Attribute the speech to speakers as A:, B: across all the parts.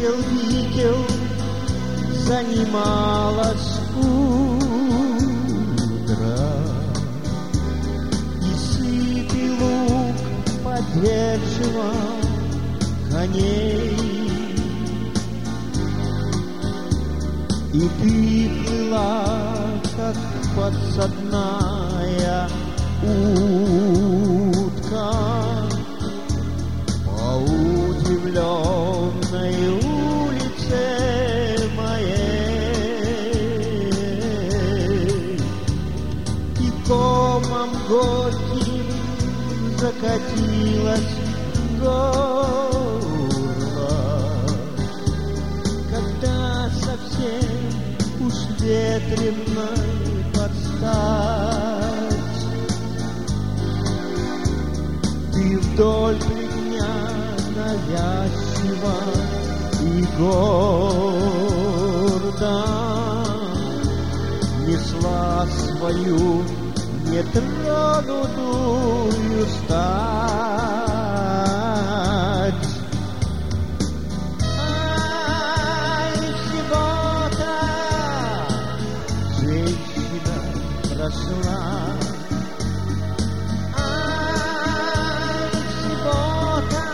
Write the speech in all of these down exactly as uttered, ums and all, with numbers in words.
A: видел, видел, занималась утро, и сытый луг поддерживал коней. И ты плыла, как подсадная утка, по удивленной улице моей. И комом горьким закатилась горло, когда совсем уж ветреной подстать ты вдоль меня навязчиво и гордо несла свою нетронутую стать. Ай, всего-то женщина прошла, ай, всего-то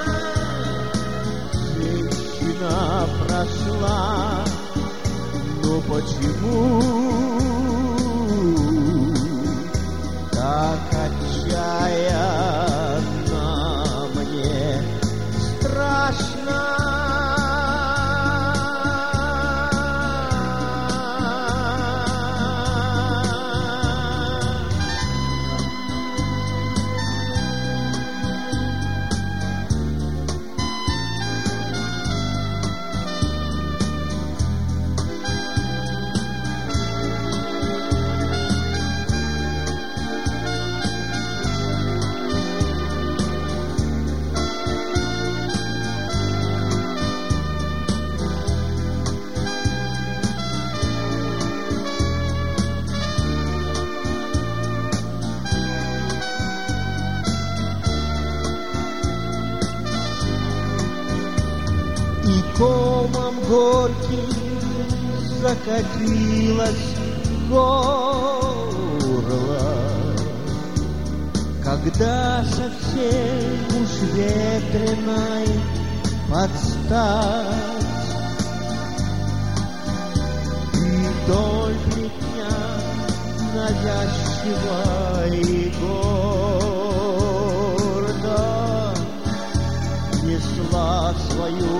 A: женщина прошла, но почему так отчаянно мне страшно? И комом горьким закатилась горло, когда совсем уж ветреной подстать и вдоль меня навязчиво и гордо несла свою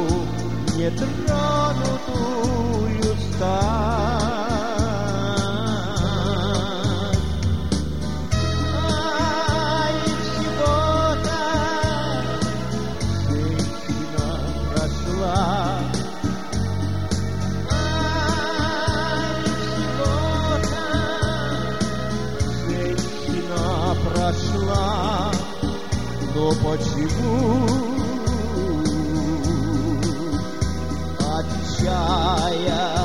A: нетронутую стать. Ай, всего-то женщина прошла, ай, всего-то женщина прошла, но почему отчаянно